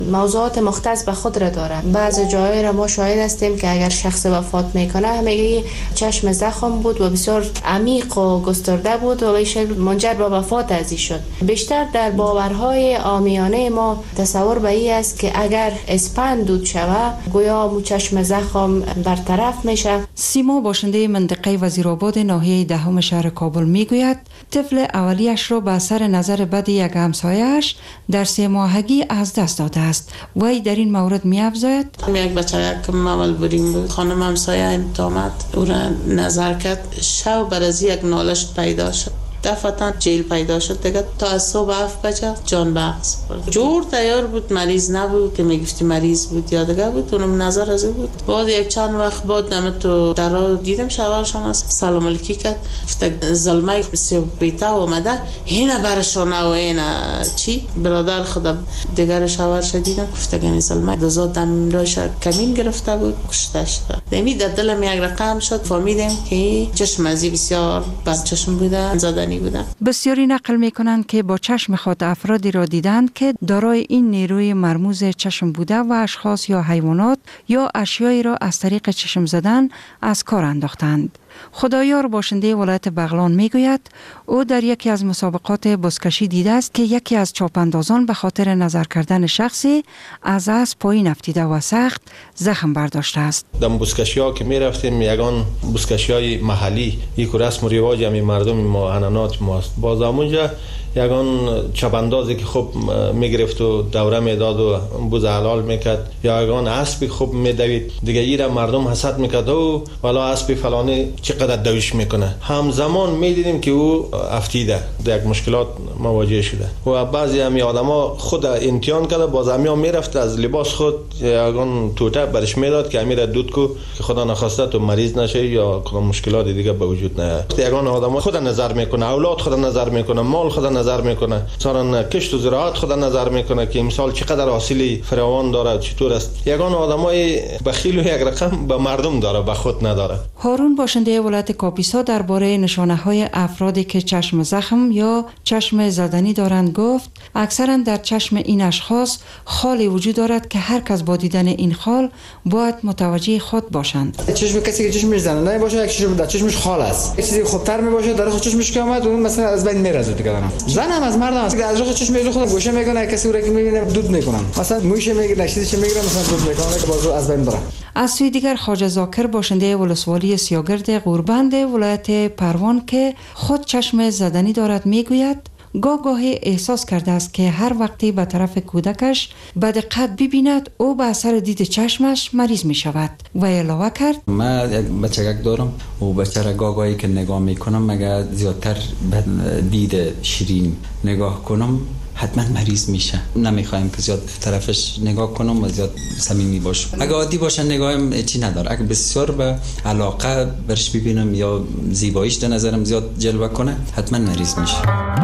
موضوعات مختص به خود را داره. بعضی جای را ما شاهد هستیم که اگر شخص وفات میکنه میگه چشم زخم بود و بسیار عمیق و گسترده بود و منجر به وفات ازی شد. بیشتر در باورهای عامیانه ما تصور به این است که اگر اسپند دود شوه گویا مو چشم زخم برطرف میشه. سیما باشنده منطقه وزیرآباد ناحیه دهم شهر کابل میگوید طفل اولیش را به اثر نظر بد یک همسایه‌اش در 3 ماهگی از دست داده است. وی در این مورد می‌افزاید: یک بچه که اول بریم بود، خانم همسایه آمد او را نظر کرد، شب بر از یک نالش پیدا شد، دفعتا جیل پیدا شد دیگه. تا از صبح 7 بجه جان بخش برد. جور تیار بود، مریض نبود که میگفتی مریض بود یا دیگه بود، اونم نظر از بود. بعد یک چند وقت بعد نمه تو درا دیدم شوارشان است، سلام علیکی کرد، گفت ظلمه بیتا اومده اینا برشانه و اینا چی برادر خودم دیگر شوارش دیدم، گفت گنی ظلمه دزاد دم راش کمین گرفته بود، کشته شد. دمی در دلم یک رقم شد، فهمیدم که چشم ازی بسیار بد چشم بوده، زدنی بوده. بسیاری نقل میکنند که با چشم خود افرادی را دیدند که دارای این نیروی مرموز چشم بوده و اشخاص یا حیوانات یا اشیایی را از طریق چشم زدن از کار انداختند. خدایار باشنده ولایت بغلان میگوید او در یکی از مسابقات بزکشی دیده است که یکی از چاپاندازان به خاطر نظر کردن شخصی از اسب پایین افتیده و سخت زخم برداشته است. در بزکشی‌ها که میرفتیم یگان بزکشی‌های محلی یک رسم و رواج همین مردم ما انانات ماست. باز همونجا یگان چاپاندازی که خب میگرفت و دوره میداد و بوز حلال میکرد یا یگان اسبی خب میدوید دیگه، ایره مردم حسد میکرد و والا اسبی فلانی چقدر دویش میکنه. همزمان میدیدیم که او افتیده، یک مشکلات مواجه شده و بعضی همی آدما خود امتحان کرده، باز همیا میرفت از لباس خود یگان توته برش میداد که امیر دود کو که خدا نخواسته تو مریض نشی یا کدام مشکلات دیگه به وجود نیاد. یگان آدما خود نظر میکنه، اولاد خود نظر میکنه، مال خود نظر میکنه، مثلا کشت و زراعت خود نظر میکنه که امسال چقدر حاصلی فراوان داره، چطور است. یگان آدمای بخیل و یک رقم به مردم داره، به خود نداره. هارون باشنده ولایت کاپیسا درباره نشانه‌های افرادی که چشم زخم یا چشم زدنی دارند گفت اکثرا در چشم این اشخاص خالی وجود دارد که هر کس با دیدن این خال باید متوجه خود باشند. چشم کسی که چشمش زننده باشه، یک چشم در چشمش خال است، یک چیزی خوبتر میباشه در چشمش که اومد اون مثلا از بین میرزه دیگه. زن هم از مرد هم از رخ چشم میره خودم گوشه میکنه، کسی او را که میبینه دود میکنن، مثلا موشه میگیره، چیزی میگیره مثلا دود میکنه که بازو از بین بره. از سوی دیگر خواجه زاکر باشنده ولسوالی سیاگرد قوربند ولایت پروان که خود چشم زدنی دارد میگوید گاهی احساس کرده است که هر وقتی به طرف کودکش به دقت ببیند او به اثر دید چشمش مریض می شود و علاوه کرد من یک بچگک دارم و بچه را گاهی که نگاه میکنم مگر زیادتر به دید شیرین نگاه کنم حتما مریض میشه. نمیخوایم که زیاد طرفش نگاه کنم و زیاد صمیمی باشه. اگه عادی باشه نگاهم چی نداره، اگه بسیار به علاقه برش ببینم یا زیباییش در نظرم زیاد جلوه کنه حتما مریض میشه.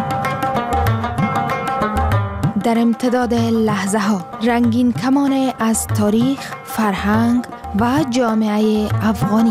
در امتداد لحظه ها رنگین کمان از تاریخ، فرهنگ و جامعه افغانی.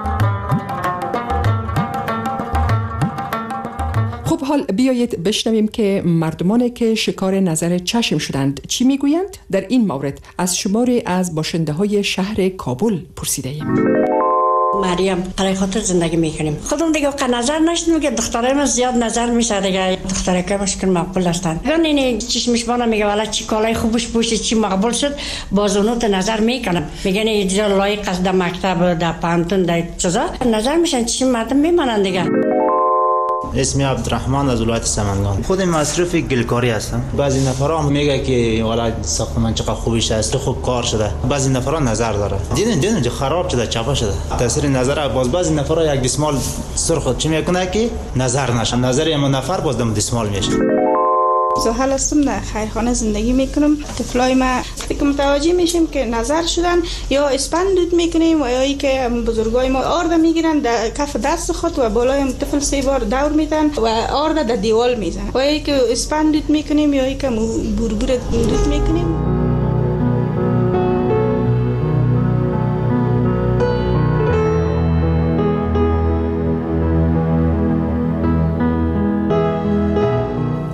خب حال بیایید بشنویم که مردمانی که شکار نظر چشم شدند چی میگویند. در این مورد از شماری از باشنده های شهر کابل پرسیده ایم. مریم برای خاطر زندگی میکنیم. خودم دیگه که نظر نشدم که دخترم زیاد نظر میشه دیگه، دختره که مشکل مقبول هستند. این چشمش بانه میگه والا چی کالای خوبش پوشید چی مقبول شد، باز اونو نظر میکنم، میگن اینجا لایق است در مکتب در پانتون در چیزا نظر میشن، چی مردم میمانند دیگه. اسمی عبدالرحمن از ولایت سمنگان. خود مصرف گلکاری هستم. بعضی نفرا میگه که والا ساختمان چقدر خوبش است، خوب کار شده. بعضی نفرا نظر داره. دیدن خراب شده، چپا شده. تاثیر نظر باز بعضی نفرا یک دسمال سرخ چی میکنه که نظر نشه. نظر اما نفر باز دم دسمال میشه. زحل هستم، در خیرخانه زندگی میکنم. طفلای ما که متوجه میشیم که نظر شدن یا اسپند دود میکنیم و یا ای که بزرگای ما آرد میگیرن در کف دست خود و بالای طفل 3 بار دور میدن و آرد در دیوال میزنن و ای که اسپند دود میکنیم یا ای که بوربور دود میکنیم.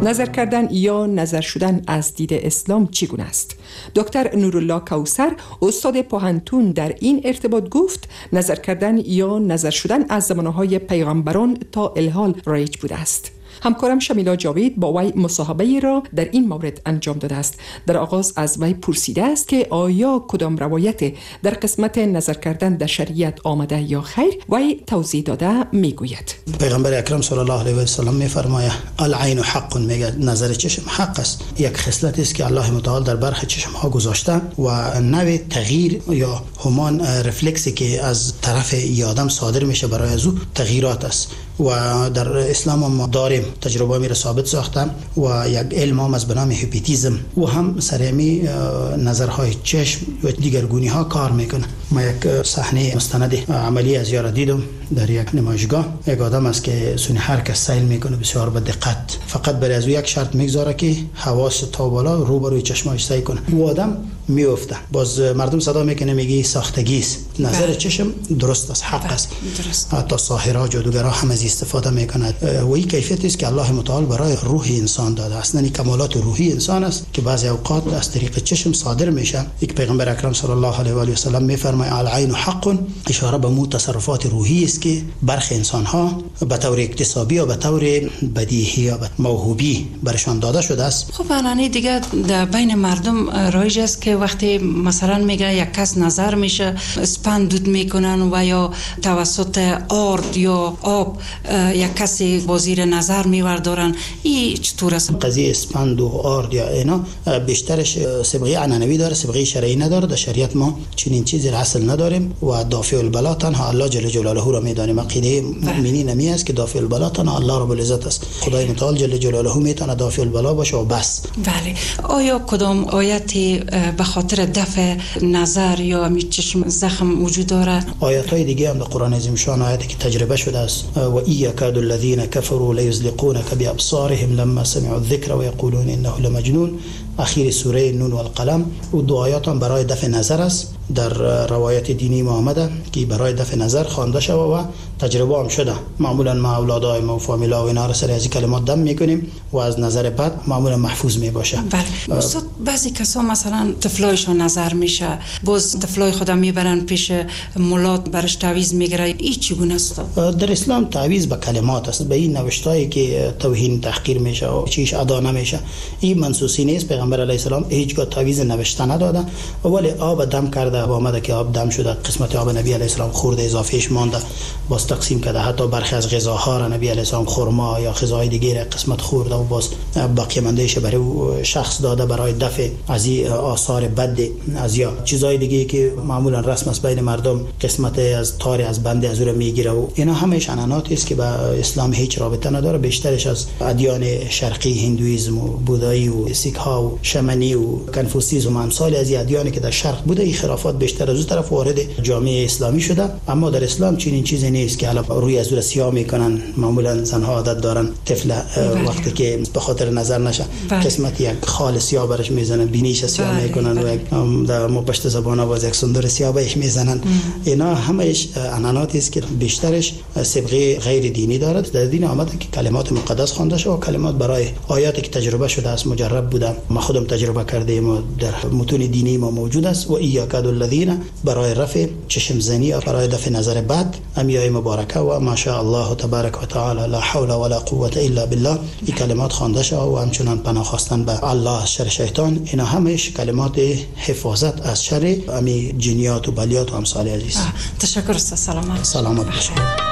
نظر کردن یا نظر شدن از دید اسلام چگونه است؟ دکتر نورالله کوثر استاد پوهنتون در این ارتباط گفت نظر کردن یا نظر شدن از زمانهای پیغمبران تا الحال رایج بوده است. همکارم شمیلا جاوید با وی مصاحبه را در این مورد انجام داده است. در آغاز از وی پرسیده است که آیا کدام روایت در قسمت نظر کردن در شریعت آمده یا خیر؟ وی توضیح داده میگوید پیغمبر اکرم صلی الله علیه و سلم میفرماید العین حق، میگه نظر چشم حق است. یک خصلت است که الله متعال در برخ چشم ها گذاشته و نوع تغییر یا همان رفلکسی که از طرف آدم صادر میشه برای از او تغییرات است و در اسلام ما داریم تجربه می را ثابت ساختم و یک علم هم از بنام هیپنوتیزم و هم سرمی نظرهای چشم و دیگرگونی ها کار میکنه. ما یک صحنه مستند عملی از یارا دیدم در یک نمایشگاه. یک آدم است که سونی هر کس سیل میکنه بسیار به دقت، فقط برای از او یک شرط میگذاره که حواس تا بالا روبروی چشماش سعی کنه. او آدم میفته، باز مردم صدا میکنه میگه ساختگی است. نظر چشم درست است، حق است. حتی ساحرها جادوگرها هم از استفاده میکنند و این کیفیت است که الله متعال برای روح انسان داده است. یعنی کمالات روحی انسان است که بعضی اوقات از طریق چشم صادر میشه. یک پیغمبر اکرم صلی الله علیه و آله و سلم میفرماید العین حق، اشاره به تصرفات روحی است که برخی انسان ها به طور اکتسابی و به طور بدیهی یا موهوبی برشان داده شده است. خب الان دیگه در بین مردم رایج است که وقتی مثلا میگه یک کس نظر میشه اسپند دود میکنن و یا توسط آرد یا آب یک کسی با زیر نظر میوردارن. این چطور است؟ قضیه اسپند و آرد یا اینا بیشترش صبغه عنعنوی داره، صبغه شرعی نداره. در شریعت ما چنین چیزی را اصل نداریم و دافع البلا تنها الله جل جلاله را میدانیم. عقیده مؤمنین می است که دافع البلا تنها الله رب العزت است. خدای متعال جل جلاله میتونه دافع البلا باشه و بس. بله. آیا کدام آیتی به خاطر دفع نظر یا چشم زخم وجود داره؟ آیات‌های دیگه هم در قرآن عظیم شان آیاتی که تجربه شده است و یکاد الذین کفروا لیزلقونک بابصارهم لما سمعوا الذکر و یقولون انه لمجنون. اخیر سوره نون و القلم و دو آیات هم برای دفع نظر است. در روایت دینی ما آمده که برای دفع نظر خوانده شده و تجربه هم شده. معمولا ما اولادای ما و فامیلا و اینا را سر از این کلمات دم میکنیم و از نظر بد معمولا محفوظ می باشه. بله. استاد بعضی کسا مثلا طفلایشون نظر میشه، باز طفلای خودم میبرن پیش مولات برش تعویض میگیره. این چگونه است؟ در اسلام تعویض به کلمات است، به این نوشتایی که توهین تحقیر میشه و چیش ادا نمیشه. این منسوسی نیست. پیغمبر علیه السلام هیچگاه تعویض نوشته نداده ولی آب دم کرده و آمده که آب دم شده، قسمت آب نبی علیه السلام خورده اضافهش مانده باز تقسیم کرده. حتی برخی از غذاها را نبی علیه السلام خرما یا غذای دیگه قسمت خورده و باز باقی ماندهش برای شخص داده برای دفع از این آثار بد از یا چیزای دیگه که معمولا رسم است بین مردم، قسمت از تار از بنده از او را میگیره و اینا همش عنعناتی است که با اسلام هیچ رابطه نداره. بیشترش از ادیان شرقی، هندویسم و بودایی و سیک ها و شمنی و کنفوسیسم و امثال از ادیانی که در شرق بوده، این خرافات بیشتر از اون طرف وارد جامعه اسلامی شده. اما در اسلام چنین چیزی نیست که حالا روی از او سیاه میکنن. معمولا زنها عادت دارن طفل وقتی که به خاطر نظر نشه قسمت یک خال سیاه برش میزنن، بینیش سیاه میکنن و در مپشت زبان باز یک سندر سیاه بهش میزنن. اینا همش عنعناتی است که بیشترش صبغه غیر دینی دارد. در دین آمده که کلمات مقدس خوانده شده و کلمات برای آیاتی که تجربه شده است، مجرب بوده، ما خودم تجربه کردیم و در متون دینی ما موجود است. و یکاد الذین برای رفع چشم زنی و برای دفع نظر بد امیای مبارکه و ماشاء الله تبارک و تعالی لا حول ولا قوه الا بالله این کلمات خوانده شده و همچنان پناه خواستن به الله شر شیطان. اینا همش کلمات حفاظت از شر امی جنیات و بلیات و امثال عزیز. تشکر استاد. سلامت باشید.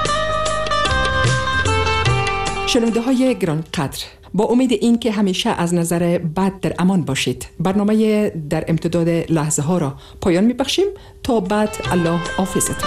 شنونده های گران قدر، با امید این که همیشه از نظر بد در امان باشید، برنامه در امتداد لحظه ها را پایان می بخشیم. تا بعد، الله حافظتان.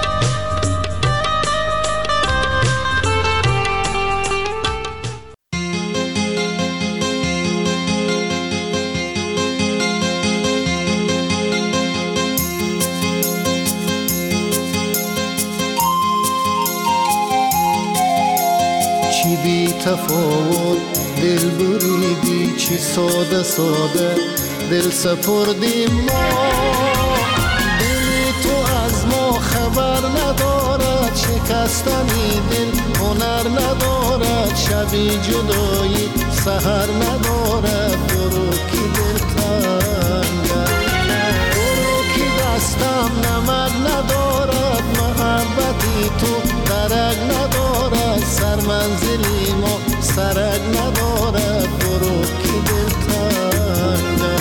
تفاوت دل بریدی، چی ساده ساده دل سپردی ما. دل تو از ما خبر ندارد، شکستنی دل هنر ندارد. شبی جدایی سحر ندارد برو که دلتنگم برو که دستم نمک ندارد محبتی تو درک ندارد سر منزلی ما سرک ندارد برو که دلتنگم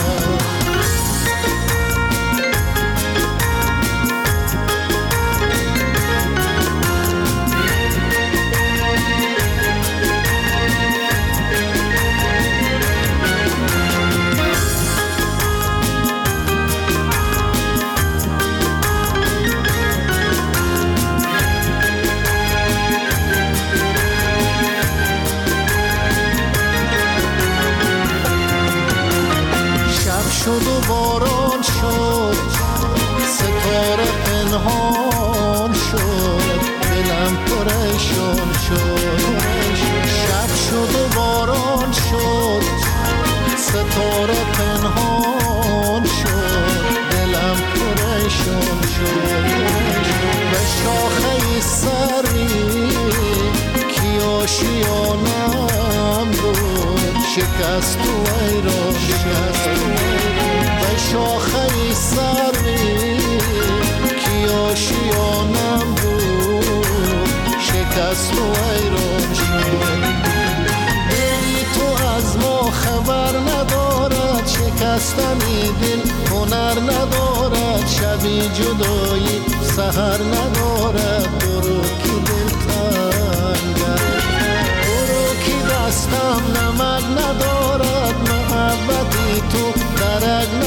شد و باران شد ستاره پنهان شد دلم پریشان شد شب شد و باران شد ستاره پنهان شد دلم پریشان شد به شاخه سری کی آشیانم بود شکست و ایران به شاخه سری کی آشیانم بود شکست و ایران شد دلی تو از ما خبر ندارد شکستنی دل هنر ندارد شبی جدایی سحر ندارد برو که دلتنگم برو که دستم نمک ندارد محبتی تو درک